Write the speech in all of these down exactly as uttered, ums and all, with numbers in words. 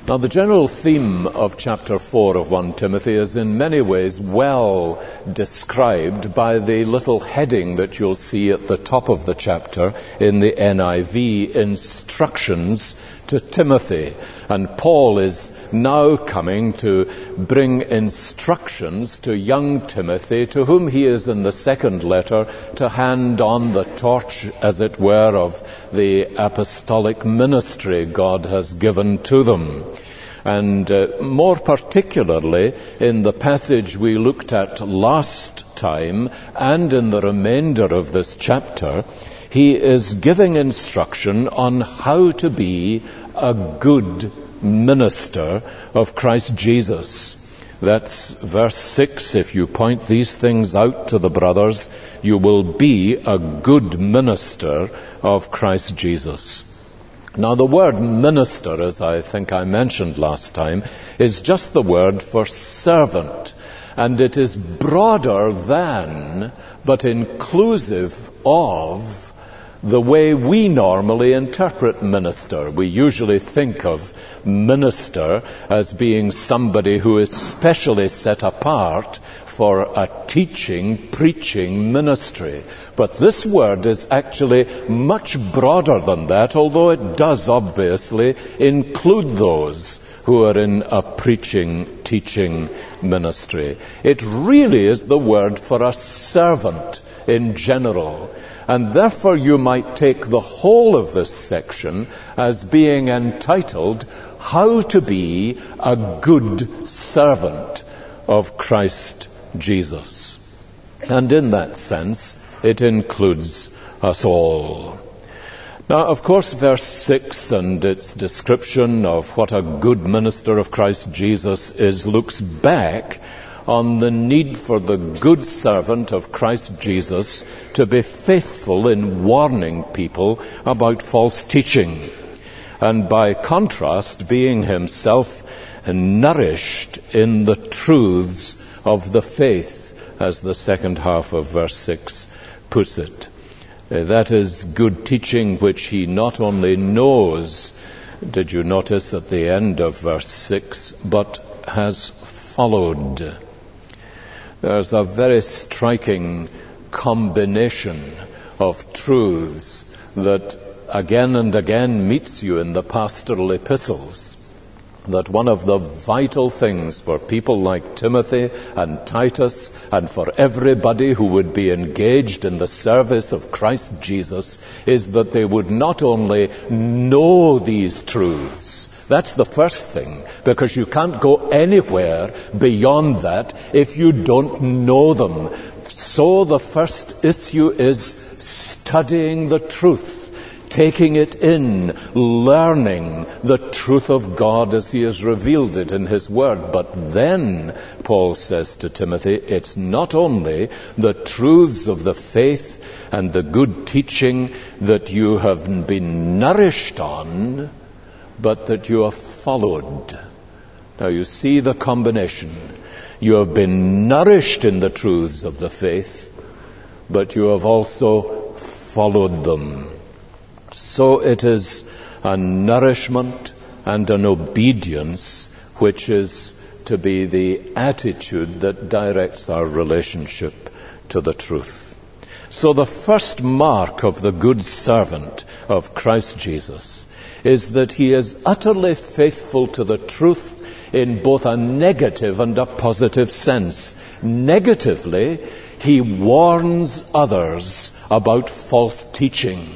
Now, the general theme of chapter four of First Timothy is in many ways well described by the little heading that you'll see at the top of the chapter in the N I V, Instructions to Timothy. And Paul is now coming to bring instructions to young Timothy, to whom he is in the second letter to hand on the torch, as it were, of the apostolic ministry God has given to them. And uh, more particularly in the passage we looked at last time and in the remainder of this chapter, he is giving instruction on how to be a good minister of Christ Jesus. That's verse six. If you point these things out to the brothers, you will be a good minister of Christ Jesus. Now, the word minister, as I think I mentioned last time, is just the word for servant. And it is broader than, but inclusive of, the way we normally interpret minister. We usually think of minister as being somebody who is specially set apart for a teaching, preaching ministry. But this word is actually much broader than that, although it does obviously include those who are in a preaching, teaching ministry. It really is the word for a servant in general. And therefore you might take the whole of this section as being entitled, How to be a Good Servant of Christ Jesus. And in that sense, it includes us all. Now, of course, verse six and its description of what a good minister of Christ Jesus is looks back on the need for the good servant of Christ Jesus to be faithful in warning people about false teaching, and by contrast being himself nourished in the truths of the faith, as the second half of verse six puts it. That is good teaching which he not only knows, did you notice at the end of verse six, but has followed. There's a very striking combination of truths that again and again meets you in the pastoral epistles. That one of the vital things for people like Timothy and Titus and for everybody who would be engaged in the service of Christ Jesus is that they would not only know these truths. That's the first thing, because you can't go anywhere beyond that if you don't know them. So the first issue is studying the truth, taking it in, learning the truth of God as he has revealed it in his word. But then, Paul says to Timothy, it's not only the truths of the faith and the good teaching that you have been nourished on, but that you have followed. Now you see the combination. You have been nourished in the truths of the faith, but you have also followed them. So it is a nourishment and an obedience which is to be the attitude that directs our relationship to the truth. So the first mark of the good servant of Christ Jesus is that he is utterly faithful to the truth in both a negative and a positive sense. Negatively, he warns others about false teaching.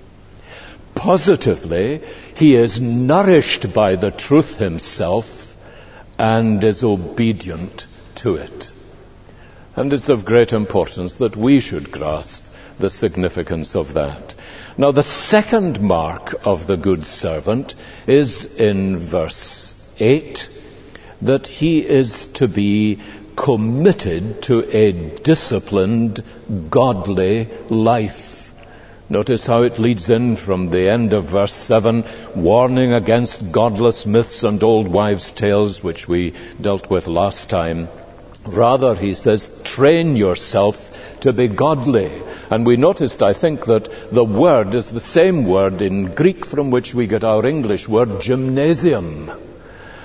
Positively, he is nourished by the truth himself and is obedient to it. And it's of great importance that we should grasp the significance of that. Now, the second mark of the good servant is in verse eight, that he is to be committed to a disciplined, godly life. Notice how it leads in from the end of verse seven, warning against godless myths and old wives' tales, which we dealt with last time. Rather, he says, train yourself to be godly. And we noticed, I think, that the word is the same word in Greek from which we get our English word gymnasium.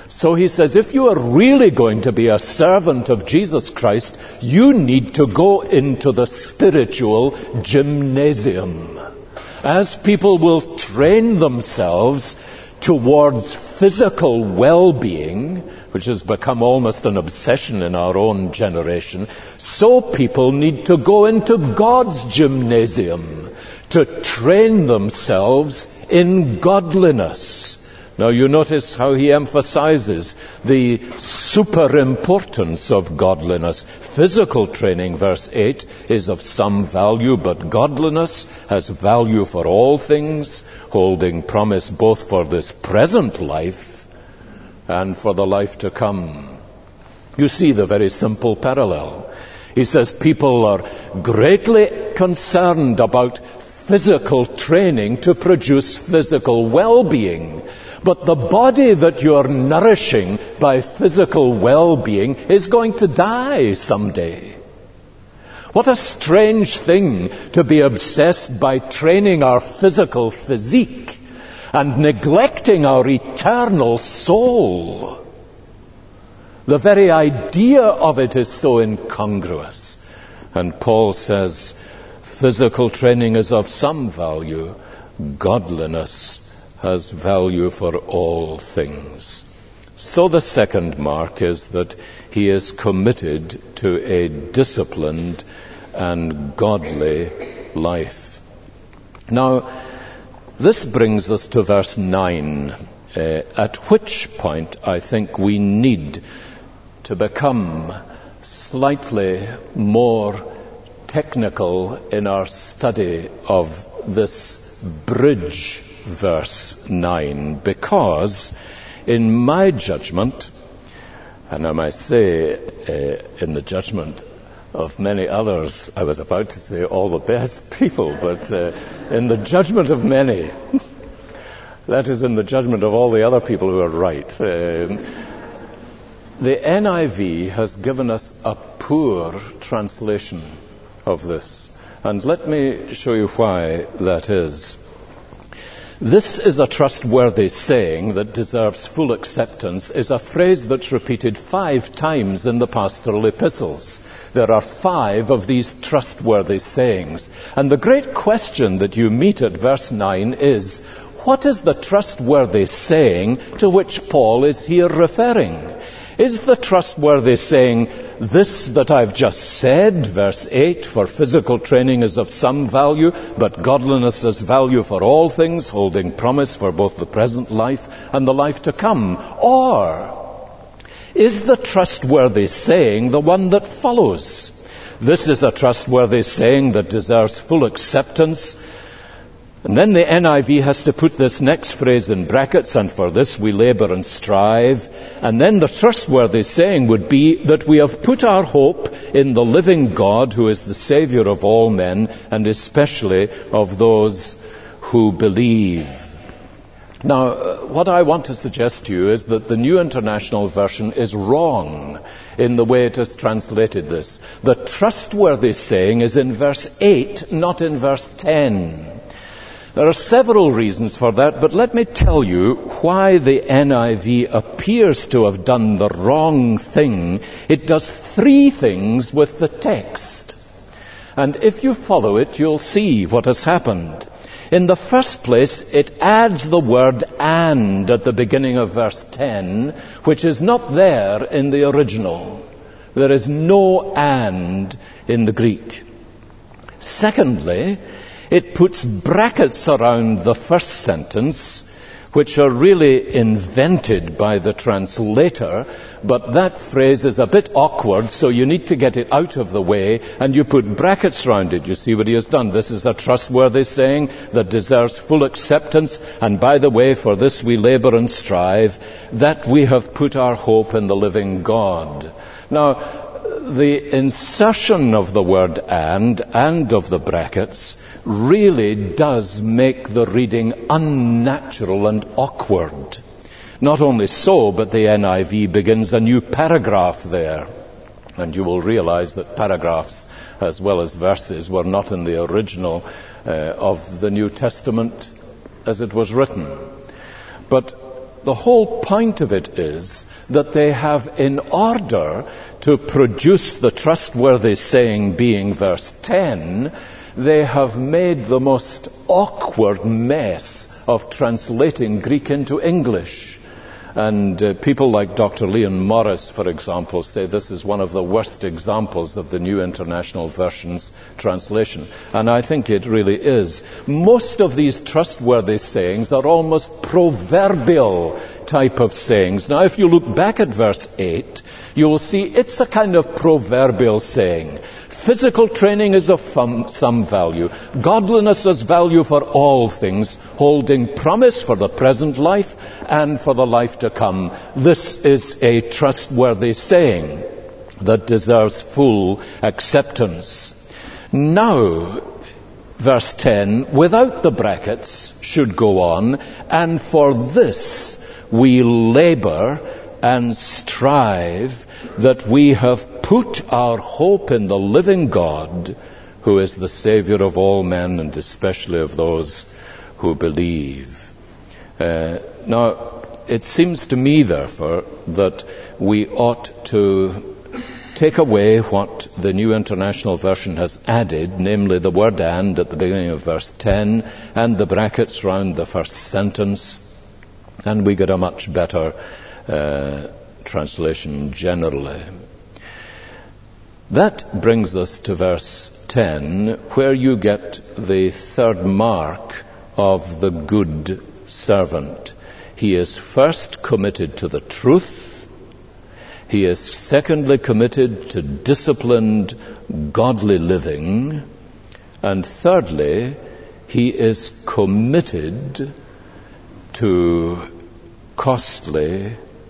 So he says, if you are really going to be a servant of Jesus Christ, you need to go into the spiritual gymnasium, as people will train themselves towards physical well-being, which has become almost an obsession in our own generation. So people need to go into God's gymnasium to train themselves in godliness. Now you notice how he emphasizes the super importance of godliness. Physical training, verse eight, is of some value, but godliness has value for all things, holding promise both for this present life and for the life to come. You see the very simple parallel. He says people are greatly concerned about physical training to produce physical well-being. But the body that you're nourishing by physical well-being is going to die someday. What a strange thing to be obsessed by training our physical physique and neglecting our eternal soul. The very idea of it is so incongruous. And Paul says, physical training is of some value. Godliness has value for all things. So the second mark is that he is committed to a disciplined and godly life. Now, this brings us to verse nine, uh, at which point I think we need to become slightly more technical in our study of this bridge verse nine, because in my judgment, and I might say uh, in the judgment of many others, I was about to say all the best people, but uh, in the judgment of many, that is in the judgment of all the other people who are right, uh, the N I V has given us a poor translation of this. And let me show you why that is. This is a trustworthy saying that deserves full acceptance is a phrase that's repeated five times in the pastoral epistles. There are five of these trustworthy sayings. And the great question that you meet at verse nine is, what is the trustworthy saying to which Paul is here referring? Is the trustworthy saying, this that I've just said, verse eight, for physical training is of some value, but godliness has value for all things, holding promise for both the present life and the life to come? Or is the trustworthy saying the one that follows? This is a trustworthy saying that deserves full acceptance. And then the N I V has to put this next phrase in brackets, and for this we labor and strive. And then the trustworthy saying would be that we have put our hope in the living God, who is the Savior of all men, and especially of those who believe. Now, what I want to suggest to you is that the New International Version is wrong in the way it has translated this. The trustworthy saying is in verse eight, not in verse ten. There are several reasons for that, but let me tell you why the N I V appears to have done the wrong thing. It does three things with the text. And if you follow it, you'll see what has happened. In the first place, it adds the word and at the beginning of verse ten, which is not there in the original. There is no and in the Greek. Secondly, it puts brackets around the first sentence, which are really invented by the translator, but that phrase is a bit awkward, so you need to get it out of the way, and you put brackets around it. You see what he has done. This is a trustworthy saying that deserves full acceptance, and by the way, for this we labor and strive, that we have put our hope in the living God. Now, the insertion of the word and, and of the brackets, really does make the reading unnatural and awkward. Not only so, but the N I V begins a new paragraph there. And you will realize that paragraphs, as well as verses, were not in the original uh, of the New Testament as it was written. But the whole point of it is that they have, in order to produce the trustworthy saying being verse ten, they have made the most awkward mess of translating Greek into English. And uh, people like Doctor Leon Morris, for example, say this is one of the worst examples of the New International Version's translation. And I think it really is. Most of these trustworthy sayings are almost proverbial type of sayings. Now, if you look back at verse eight, you will see it's a kind of proverbial saying. Physical training is of some value. Godliness has value for all things, holding promise for the present life and for the life to come. This is a trustworthy saying that deserves full acceptance. Now, verse ten, without the brackets, should go on, and for this we labor and strive that we have put our hope in the living God, who is the Savior of all men and especially of those who believe. Uh, now, it seems to me, therefore, that we ought to take away what the New International Version has added, namely the word and at the beginning of verse ten and the brackets round the first sentence, and we get a much better uh, translation generally. That brings us to verse ten, where you get the third mark of the good servant. He is first committed to the truth. He is secondly committed to disciplined, godly living. And thirdly, he is committed to costly,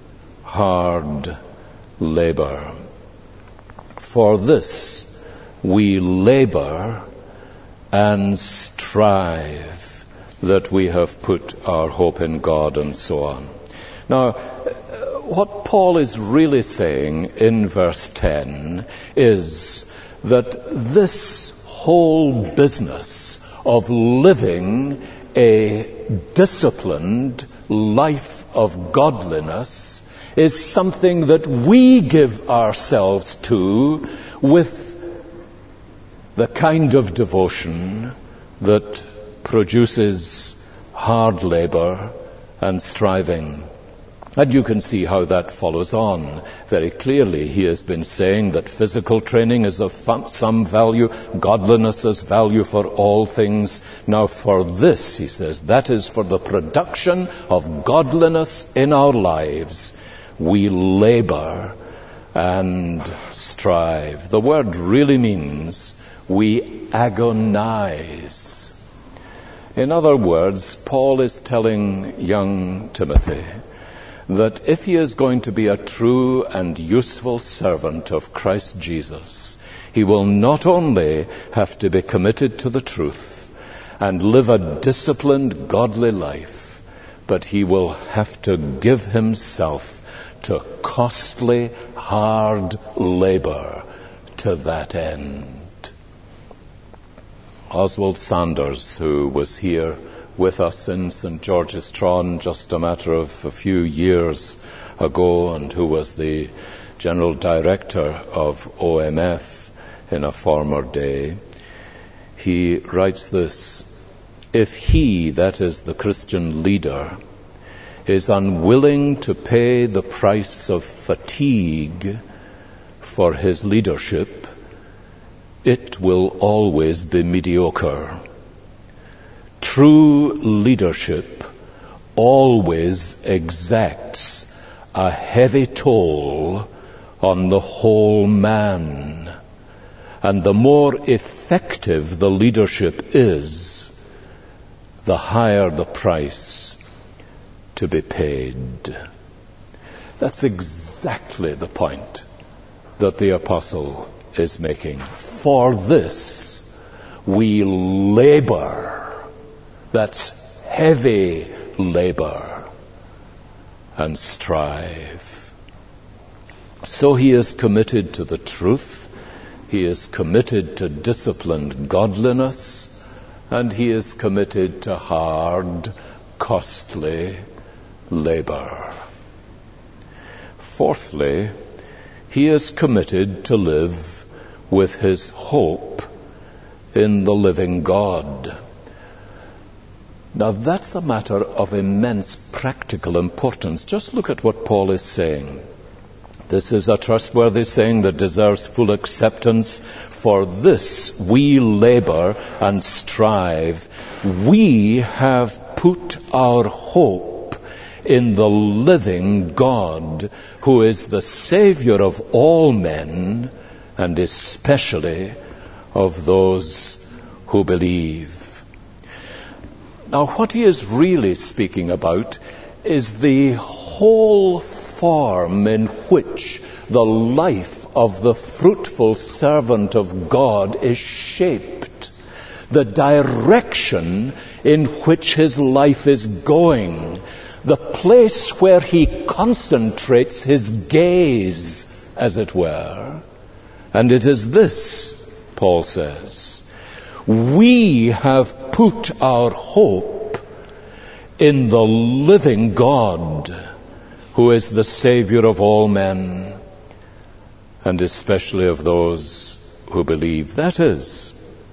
hard labor. For this we labor and strive that we have put our hope in God, and so on. Now, what Paul is really saying in verse ten is that this whole business of living a disciplined life of godliness is something that we give ourselves to with the kind of devotion that produces hard labor and striving. And you can see how that follows on very clearly. He has been saying that physical training is of some value, godliness has value for all things. Now for this, he says, that is for the production of godliness in our lives, we labor and strive. The word really means we agonize. In other words, Paul is telling young Timothy that if he is going to be a true and useful servant of Christ Jesus, he will not only have to be committed to the truth and live a disciplined, godly life, but he will have to give himself to costly, hard labor to that end. Oswald Sanders, who was here with us in Saint George's Tron just a matter of a few years ago, and who was the General Director of O M F in a former day, he writes this: if he, that is the Christian leader, is unwilling to pay the price of fatigue for his leadership, it will always be mediocre. True leadership always exacts a heavy toll on the whole man. And the more effective the leadership is, the higher the price to be paid. That's exactly the point that the apostle is making. For this we labor. That's heavy labor, and strive. So he is committed to the truth, he is committed to disciplined godliness, and he is committed to hard, costly labor. Fourthly, he is committed to live with his hope in the living God. Now that's a matter of immense practical importance. Just look at what Paul is saying. This is a trustworthy saying that deserves full acceptance. For this we labor and strive. We have put our hope in the living God, who is the Savior of all men, and especially of those who believe. Now, what he is really speaking about is the whole form in which the life of the fruitful servant of God is shaped, the direction in which his life is going, the place where he concentrates his gaze, as it were. And it is this, Paul says, we have put our hope in the living God, who is the Savior of all men, and especially of those who believe. That is,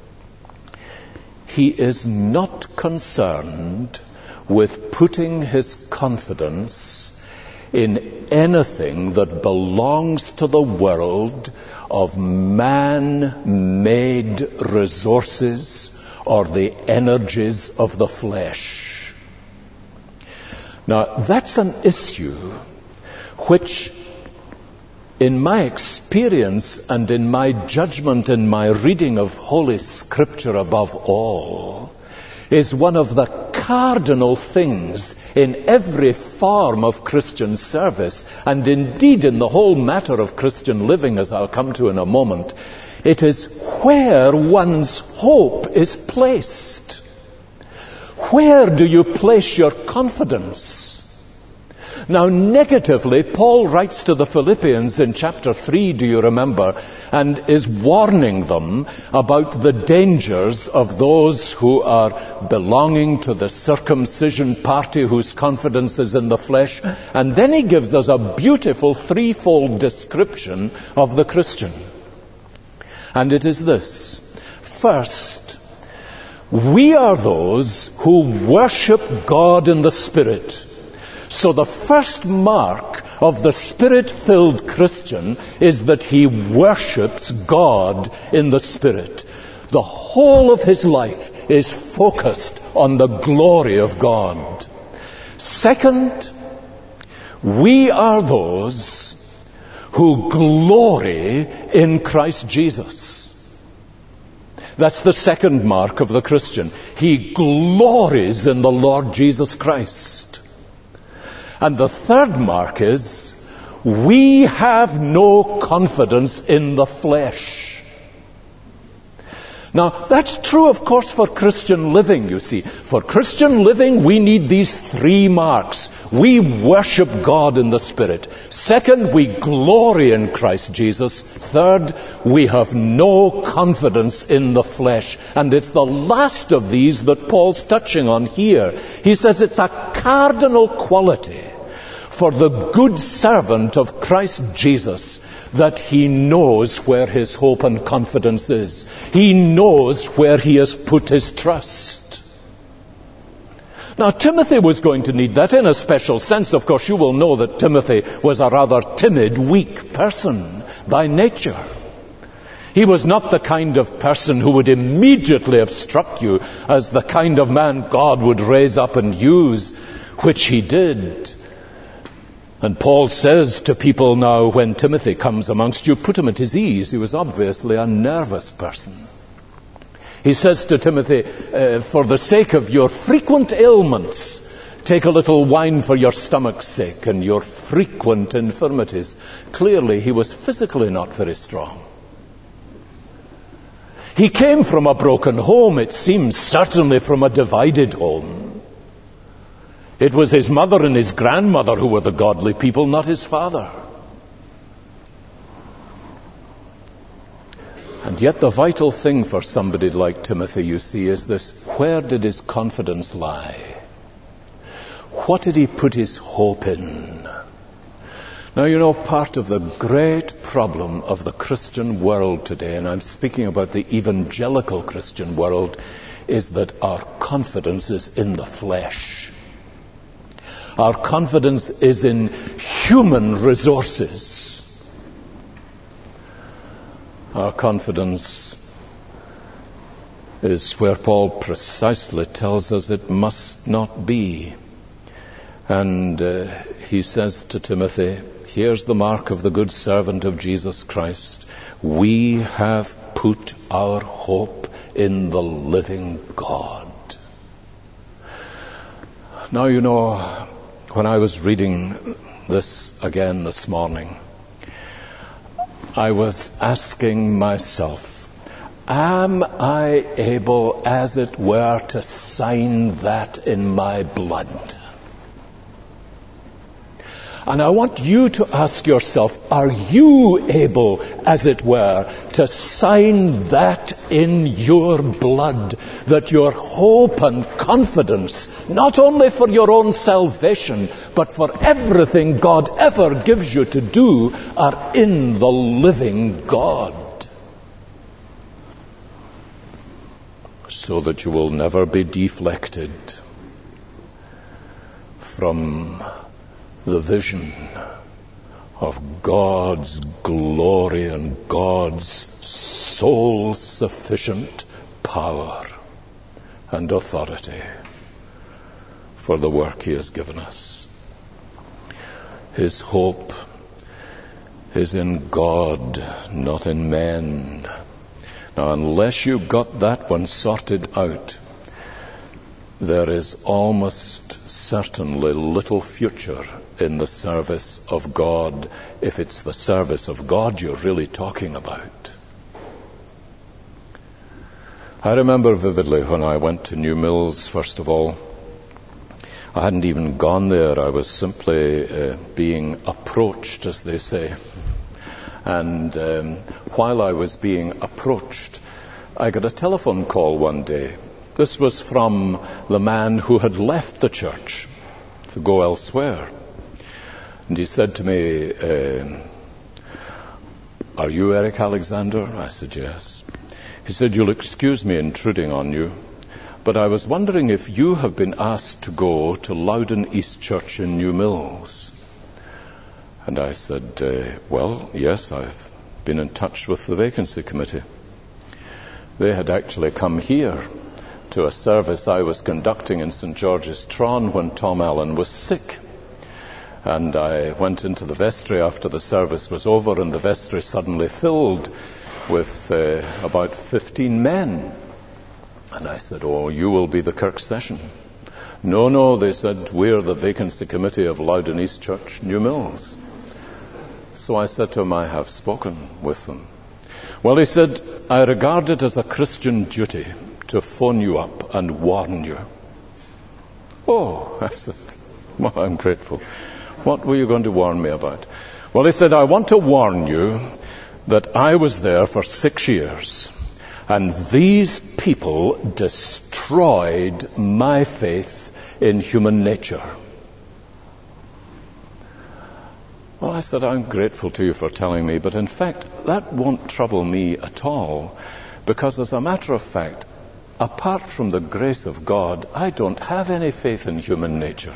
he is not concerned with putting his confidence in anything that belongs to the world of man-made resources or the energies of the flesh. Now, that's an issue which, in my experience and in my judgment, in my reading of Holy Scripture above all, is one of the cardinal things in every form of Christian service, and indeed in the whole matter of Christian living, as I'll come to in a moment. It is where one's hope is placed. Where do you place your confidence? Now, negatively, Paul writes to the Philippians in chapter three, do you remember, and is warning them about the dangers of those who are belonging to the circumcision party whose confidence is in the flesh. And then he gives us a beautiful threefold description of the Christian. And it is this. First, we are those who worship God in the Spirit. So the first mark of the Spirit-filled Christian is that he worships God in the Spirit. The whole of his life is focused on the glory of God. Second, we are those who glory in Christ Jesus. That's the second mark of the Christian. He glories in the Lord Jesus Christ. And the third mark is, we have no confidence in the flesh. Now, that's true, of course, for Christian living, you see. For Christian living, we need these three marks. We worship God in the Spirit. Second, we glory in Christ Jesus. Third, we have no confidence in the flesh. And it's the last of these that Paul's touching on here. He says it's a cardinal quality for the good servant of Christ Jesus that he knows where his hope and confidence is. He knows where he has put his trust. Now, Timothy was going to need that in a special sense. Of course, you will know that Timothy was a rather timid, weak person by nature. He was not the kind of person who would immediately have struck you as the kind of man God would raise up and use, which he did. And Paul says to people now, when Timothy comes amongst you, put him at his ease. He was obviously a nervous person. He says to Timothy, uh, for the sake of your frequent ailments, take a little wine for your stomach's sake and your frequent infirmities. Clearly, he was physically not very strong. He came from a broken home, it seems, certainly from a divided home. It was his mother and his grandmother who were the godly people, not his father. And yet the vital thing for somebody like Timothy, you see, is this: where did his confidence lie? what did he put his hope in? Now, you know, part of the great problem of the Christian world today, and I'm speaking about the evangelical Christian world, is that our confidence is in the flesh. Our confidence is in human resources. Our confidence is where Paul precisely tells us it must not be. And uh, he says to Timothy, here's the mark of the good servant of Jesus Christ. We have put our hope in the living God. Now, you know, when I was reading this again this morning, I was asking myself, am I able, as it were, to sign that in my blood? And I want you to ask yourself, are you able, as it were, to sign that in your blood, that your hope and confidence, not only for your own salvation, but for everything God ever gives you to do, are in the living God, so that you will never be deflected from the vision of God's glory and God's soul-sufficient power and authority for the work He has given us. His hope is in God, not in men. Now, unless you got that one sorted out, there is almost certainly little future in the service of God, if it's the service of God you're really talking about. I remember vividly when I went to New Mills, first of all. I hadn't even gone there. I was simply uh, being approached, as they say. And um, while I was being approached, I got a telephone call one day. This was from the man who had left the church to go elsewhere. And he said to me, uh, are you Eric Alexander? I said, yes. He said, you'll excuse me intruding on you, but I was wondering if you have been asked to go to Loudon East Church in New Mills. And I said, uh, well, yes, I've been in touch with the vacancy committee. They had actually come here to a service I was conducting in Saint George's Tron when Tom Allen was sick. And I went into the vestry after the service was over, and the vestry suddenly filled with uh, about fifteen men. And I said, oh, you will be the Kirk session. No, no, they said, we're the vacancy committee of Loudon East Church, New Mills. So I said to him, I have spoken with them. Well, he said, I regard it as a Christian duty to phone you up and warn you. Oh, I said, well, I'm grateful. What were you going to warn me about? Well, he said, I want to warn you that I was there for six years, and these people destroyed my faith in human nature. Well, I said, I'm grateful to you for telling me, but in fact, that won't trouble me at all, because as a matter of fact, apart from the grace of God, I don't have any faith in human nature.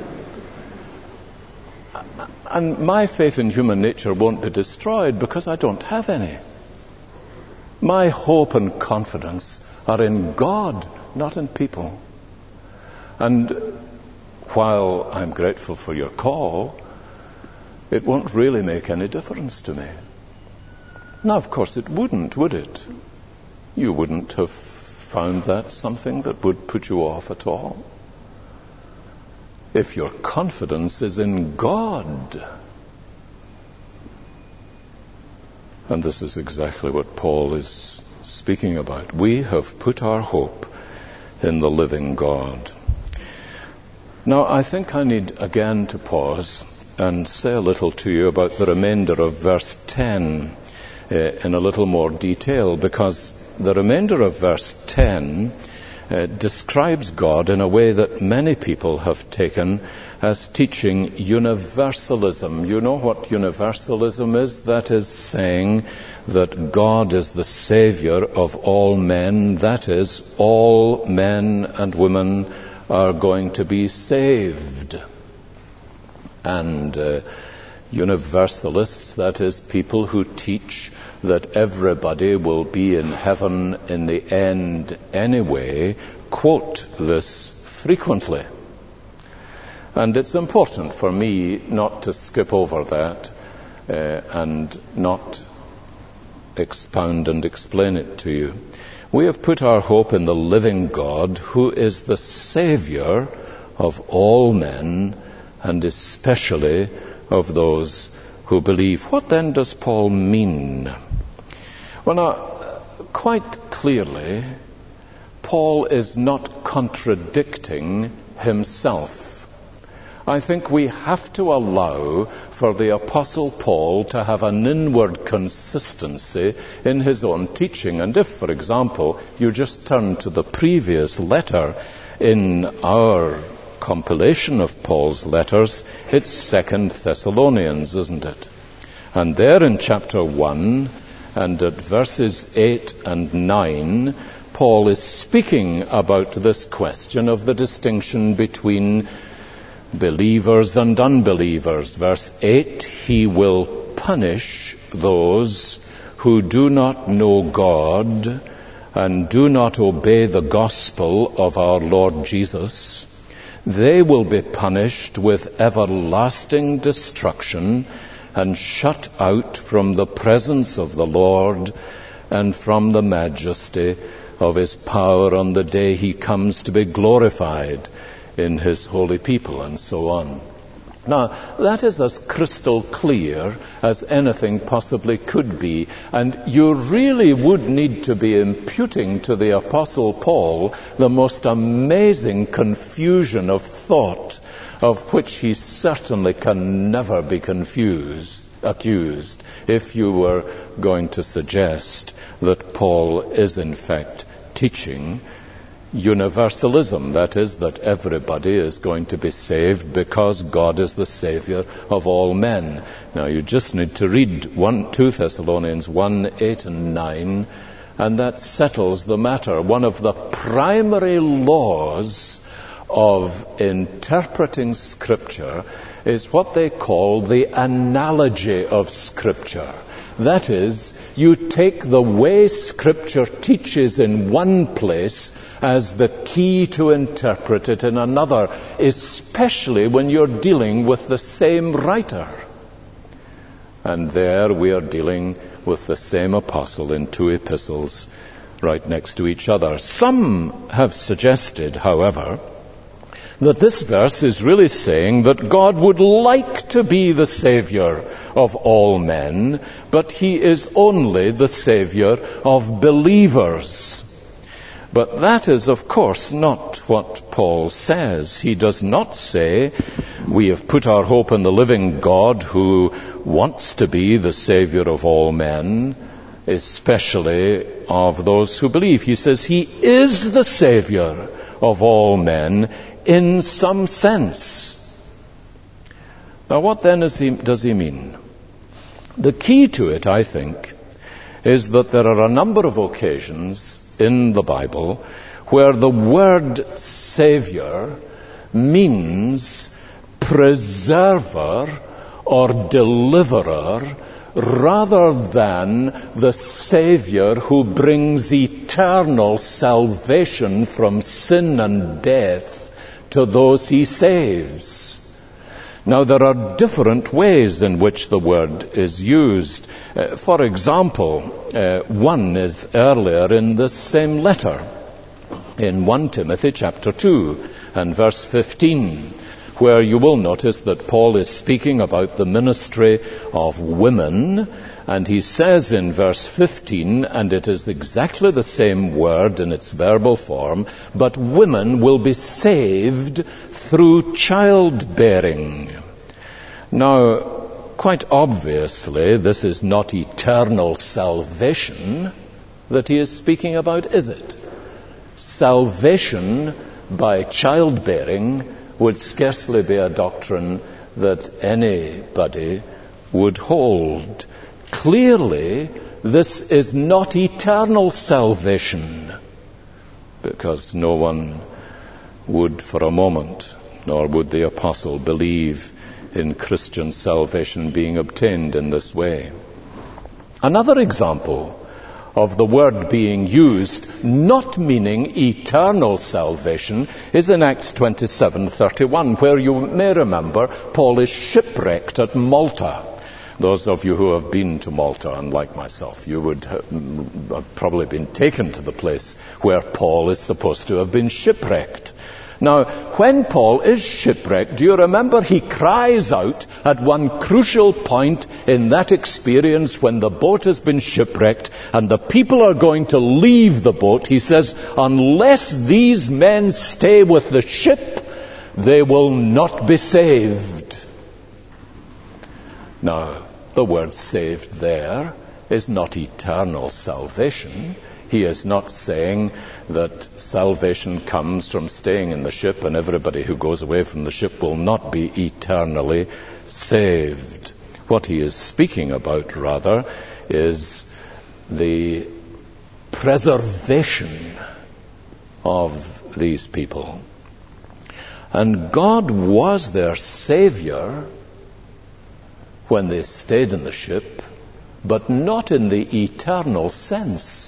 And my faith in human nature won't be destroyed because I don't have any. My hope and confidence are in God, not in people. And while I'm grateful for your call, it won't really make any difference to me. Now, of course, it wouldn't, would it? You wouldn't have found that something that would put you off at all. If your confidence is in God. And this is exactly what Paul is speaking about. We have put our hope in the living God. Now, I think I need again to pause and say a little to you about the remainder of verse ten uh, in a little more detail, because the remainder of verse ten uh, describes God in a way that many people have taken as teaching universalism. You know what universalism is? That is saying that God is the Savior of all men. That is, all men and women are going to be saved. And uh, universalists, that is, people who teach that everybody will be in heaven in the end anyway, quote this frequently. And it's important for me not to skip over that uh, and not expound and explain it to you. We have put our hope in the living God, who is the Savior of all men, and especially of those who believe. What then does Paul mean? Well, now, quite clearly, Paul is not contradicting himself. I think we have to allow for the Apostle Paul to have an inward consistency in his own teaching. And if, for example, you just turn to the previous letter in our compilation of Paul's letters, it's Second Thessalonians, isn't it? And there in chapter one and at verses eight and nine, Paul is speaking about this question of the distinction between believers and unbelievers. Verse eight, he will punish those who do not know God and do not obey the gospel of our Lord Jesus. They will be punished with everlasting destruction and shut out from the presence of the Lord and from the majesty of his power on the day he comes to be glorified in his holy people, and so on. Now, that is as crystal clear as anything possibly could be, and you really would need to be imputing to the Apostle Paul the most amazing confusion of thought, of which he certainly can never be confused, accused, if you were going to suggest that Paul is in fact teaching universalism, that is, that everybody is going to be saved because God is the Savior of all men. Now, you just need to read one, two Thessalonians one, eight and nine, and that settles the matter. One of the primary laws of interpreting Scripture is what they call the analogy of Scripture. That is, you take the way Scripture teaches in one place as the key to interpret it in another, especially when you're dealing with the same writer. And there we are dealing with the same apostle in two epistles right next to each other. Some have suggested, however, that this verse is really saying that God would like to be the Savior of all men, but he is only the Savior of believers. But that is, of course, not what Paul says. He does not say, we have put our hope in the living God who wants to be the Savior of all men, especially of those who believe. He says he is the Savior of all men in some sense. Now, what then is he, does he mean? The key to it, I think, is that there are a number of occasions in the Bible where the word Savior means preserver or deliverer rather than the Savior who brings eternal salvation from sin and death to those he saves. Now, there are different ways in which the word is used. Uh, for example, uh, one is earlier in this same letter, in First Timothy chapter two and verse fifteen, where you will notice that Paul is speaking about the ministry of women, and he says in verse fifteen, and it is exactly the same word in its verbal form, but women will be saved through childbearing. Now, quite obviously, this is not eternal salvation that he is speaking about, is it? salvation by childbearing would scarcely be a doctrine that anybody would hold. Clearly, this is not eternal salvation, because no one would for a moment, nor would the apostle, believe in Christian salvation being obtained in this way. Another example of the word being used not meaning eternal salvation is in Acts twenty-seven thirty-one, where you may remember Paul is shipwrecked at Malta. Those of you who have been to Malta, unlike myself, you would have probably been taken to the place where Paul is supposed to have been shipwrecked. Now, when Paul is shipwrecked, do you remember he cries out at one crucial point in that experience when the boat has been shipwrecked and the people are going to leave the boat? He says, unless these men stay with the ship, they will not be saved. Now, the word saved there is not eternal salvation. He is not saying that salvation comes from staying in the ship and everybody who goes away from the ship will not be eternally saved. What he is speaking about, rather, is the preservation of these people. And God was their Savior when they stayed in the ship, but not in the eternal sense.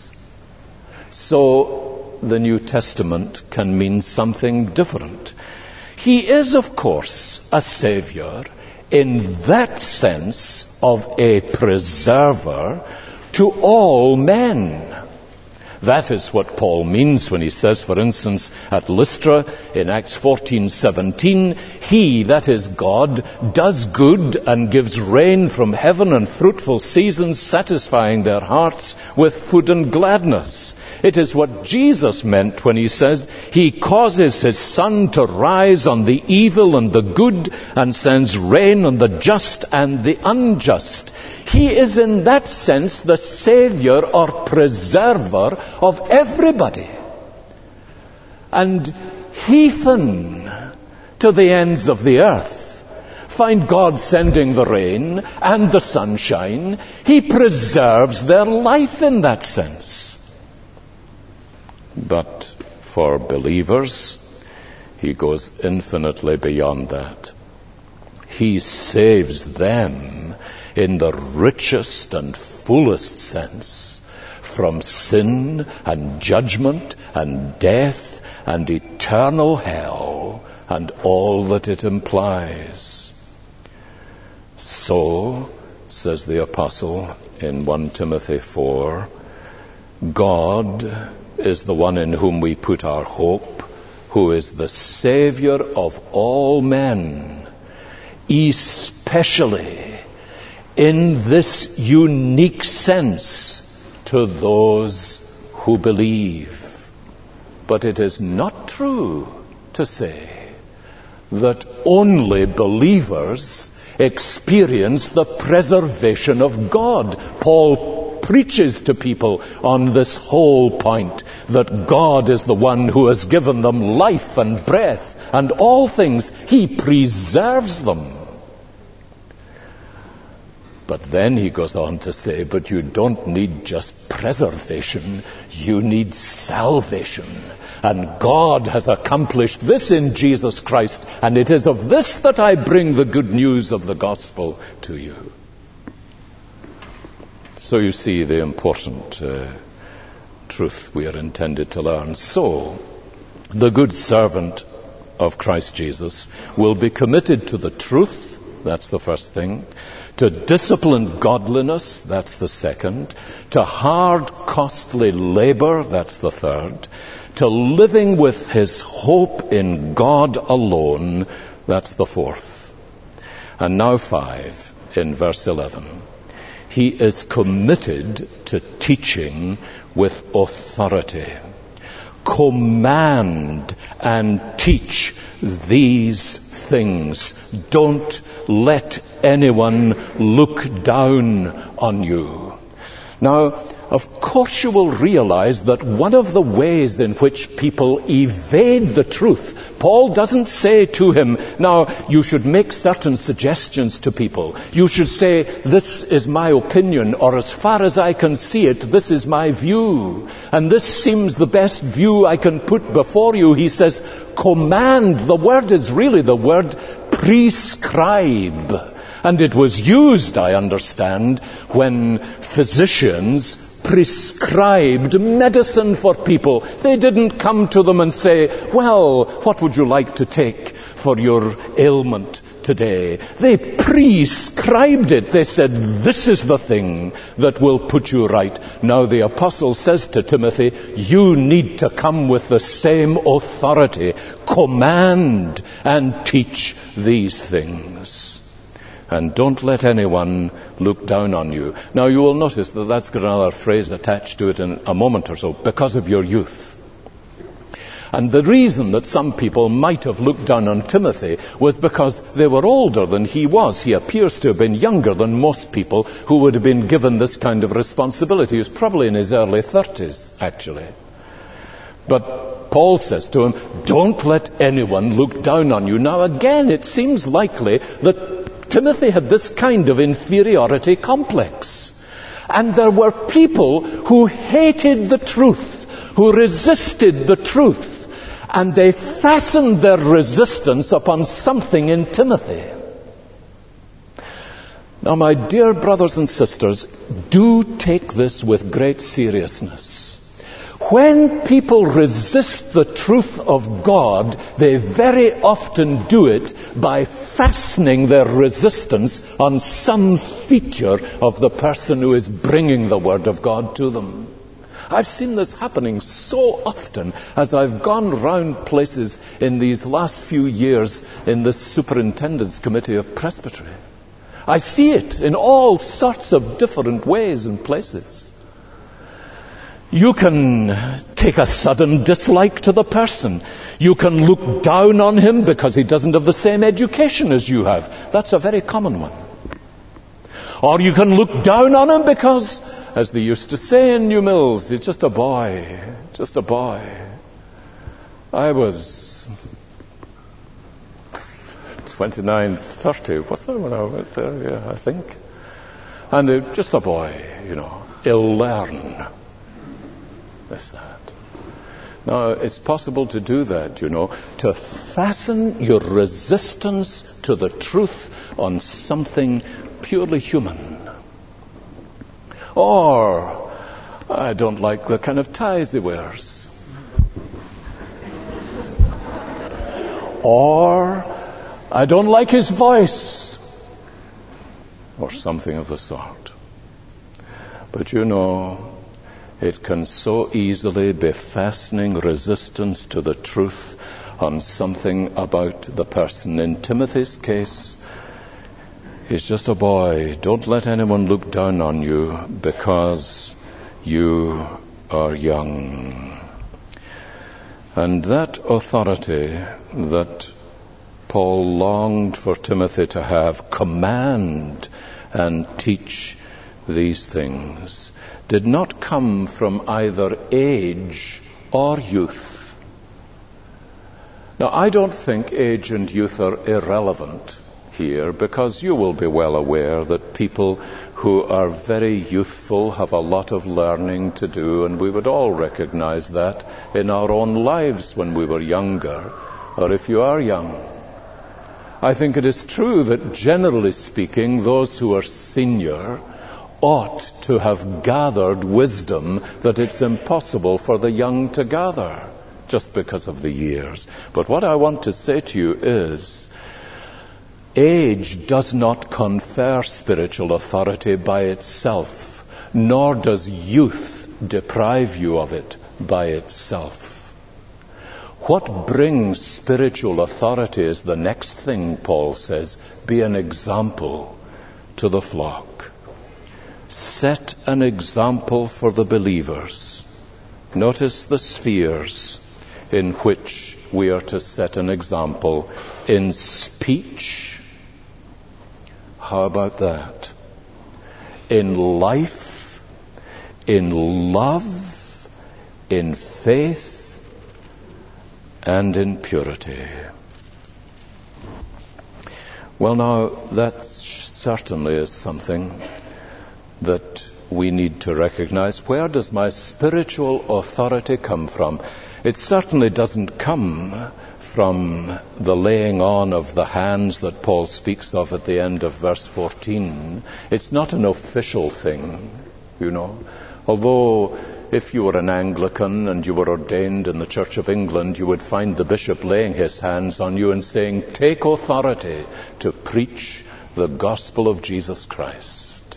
So the New Testament can mean something different. He is, of course, a Savior in that sense of a preserver to all men. That is what Paul means when he says, for instance, at Lystra in Acts fourteen seventeen, he, that is God, does good and gives rain from heaven and fruitful seasons, satisfying their hearts with food and gladness. It is what Jesus meant when he says, he causes his sun to rise on the evil and the good and sends rain on the just and the unjust. He is in that sense the Savior or preserver of everybody. And heathen to the ends of the earth find God sending the rain and the sunshine. He preserves their life in that sense. But for believers, he goes infinitely beyond that. He saves them in the richest and fullest sense from sin and judgment and death and eternal hell and all that it implies. So, says the apostle in First Timothy four, God is the one in whom we put our hope, who is the Savior of all men, especially in this unique sense to those who believe. But it is not true to say that only believers experience the preservation of God. Paul preaches to people on this whole point, that God is the one who has given them life and breath and all things. He preserves them. But then he goes on to say, but you don't need just preservation, you need salvation. And God has accomplished this in Jesus Christ, and it is of this that I bring the good news of the gospel to you. So you see the important uh, truth we are intended to learn. So, the good servant of Christ Jesus will be committed to the truth, that's the first thing, to disciplined godliness, that's the second, to hard, costly labor, that's the third, to living with his hope in God alone, that's the fourth. And now five, in verse eleven. He is committed to teaching with authority. Command and teach these things. Don't let anyone look down on you. Now, of course you will realize that one of the ways in which people evade the truth, Paul doesn't say to him, now you should make certain suggestions to people. You should say, this is my opinion, or as far as I can see it, this is my view. And this seems the best view I can put before you. He says, command. The word is really the word prescribe. And it was used, I understand, when physicians prescribed medicine for people. They didn't come to them and say, well, what would you like to take for your ailment today? They prescribed it. They said, this is the thing that will put you right. Now the apostle says to Timothy, you need to come with the same authority. Command and teach these things. And don't let anyone look down on you. Now you will notice that that's got another phrase attached to it in a moment or so, because of your youth. And the reason that some people might have looked down on Timothy was because they were older than he was. He appears to have been younger than most people who would have been given this kind of responsibility. He was probably in his early thirties, actually. But Paul says to him, don't let anyone look down on you. Now again, it seems likely that Timothy had this kind of inferiority complex. And there were people who hated the truth, who resisted the truth. And they fastened their resistance upon something in Timothy. Now, my dear brothers and sisters, do take this with great seriousness. When people resist the truth of God, they very often do it by fastening their resistance on some feature of the person who is bringing the Word of God to them. I've seen this happening so often as I've gone round places in these last few years in the Superintendent's Committee of Presbytery. I see it in all sorts of different ways and places. You can take a sudden dislike to the person. You can look down on him because he doesn't have the same education as you have. That's a very common one. Or you can look down on him because, as they used to say in New Mills, he's just a boy, just a boy. I was twenty-nine, thirty, was that when I went there? Yeah, I think. And uh, just a boy, you know, he'll learn. This, that. Now, it's possible to do that, you know, to fasten your resistance to the truth on something purely human. Or, I don't like the kind of ties he wears. Or, I don't like his voice. Or something of the sort. But you know, it can so easily be fastening resistance to the truth on something about the person. In Timothy's case, he's just a boy. Don't let anyone look down on you because you are young. And that authority that Paul longed for Timothy to have, command and teach these things, did not come from either age or youth. Now, I don't think age and youth are irrelevant here, because you will be well aware that people who are very youthful have a lot of learning to do, and we would all recognize that in our own lives when we were younger, or if you are young. I think it is true that, generally speaking, those who are senior ought to have gathered wisdom that it's impossible for the young to gather, just because of the years. But what I want to say to you is, age does not confer spiritual authority by itself, nor does youth deprive you of it by itself. What brings spiritual authority is the next thing Paul says: be an example to the flock. Set an example for the believers. Notice the spheres in which we are to set an example. In speech, how about that? In life, in love, in faith, and in purity. Well, now, that certainly is something that we need to recognize. Where does my spiritual authority come from? It certainly doesn't come from the laying on of the hands that Paul speaks of at the end of verse fourteen. It's not an official thing, you know. Although if you were an Anglican and you were ordained in the Church of England, you would find the bishop laying his hands on you and saying, take authority to preach the gospel of Jesus Christ.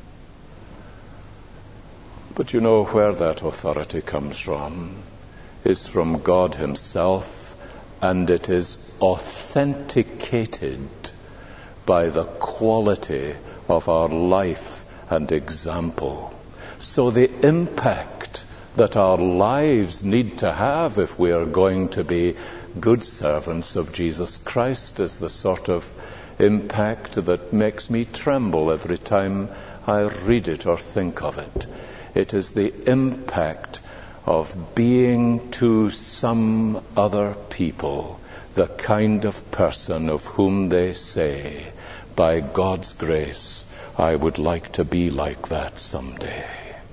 But you know where that authority comes from is from God himself, and it is authenticated by the quality of our life and example. So the impact that our lives need to have if we are going to be good servants of Jesus Christ is the sort of impact that makes me tremble every time I read it or think of it. It is the impact of being to some other people the kind of person of whom they say, by God's grace, I would like to be like that someday.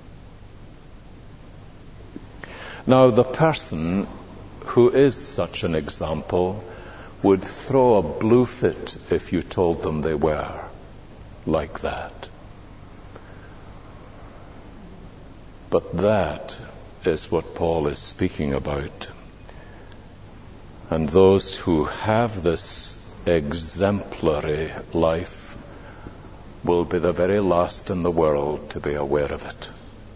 Now, the person who is such an example would throw a blue fit if you told them they were like that. But that is what Paul is speaking about. And those who have this exemplary life will be the very last in the world to be aware of it.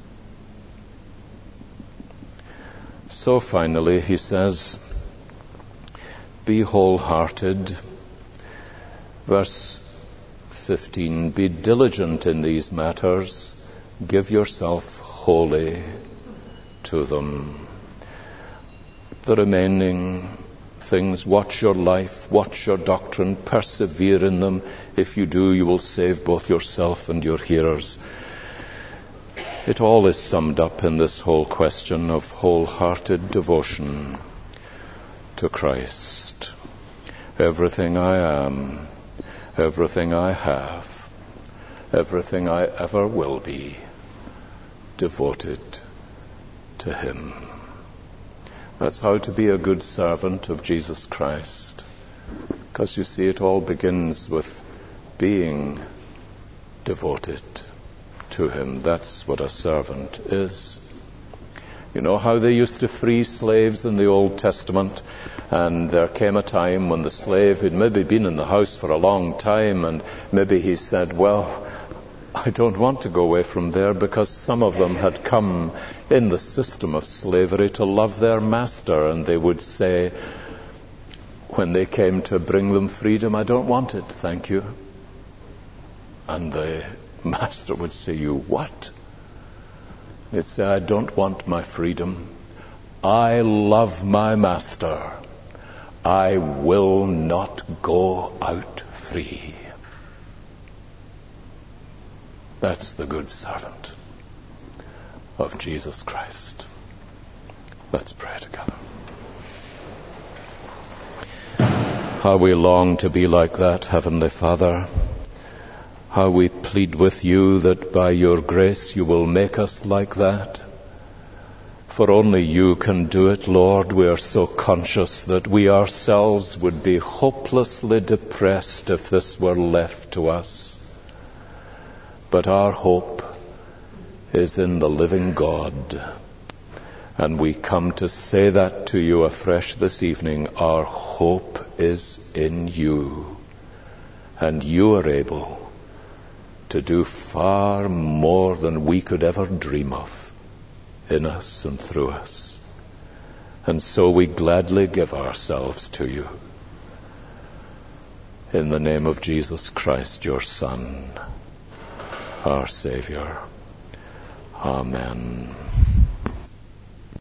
So finally, he says, be wholehearted. Verse fifteen, be diligent in these matters. Give yourself wholly to them. The remaining things, watch your life, watch your doctrine, persevere in them. If you do, you will save both yourself and your hearers. It all is summed up in this whole question of wholehearted devotion to Christ. Everything I am, everything I have, everything I ever will be, devoted to him. That's how to be a good servant of Jesus Christ. Because you see, it all begins with being devoted to him. That's what a servant is. You know how they used to free slaves in the Old Testament, and there came a time when the slave had maybe been in the house for a long time, and maybe he said, well, I don't want to go away from there, because some of them had come in the system of slavery to love their master, and they would say, when they came to bring them freedom, I don't want it, thank you. And the master would say, you what? They'd say, I don't want my freedom. I love my master. I will not go out free. That's the good servant of Jesus Christ. Let's pray together. How we long to be like that, Heavenly Father. How we plead with you that by your grace you will make us like that. For only you can do it, Lord. We are so conscious that we ourselves would be hopelessly depressed if this were left to us. But our hope is in the living God. And we come to say that to you afresh this evening. Our hope is in you. And you are able to do far more than we could ever dream of in us and through us. And so we gladly give ourselves to you. In the name of Jesus Christ, your Son, our Savior. Amen.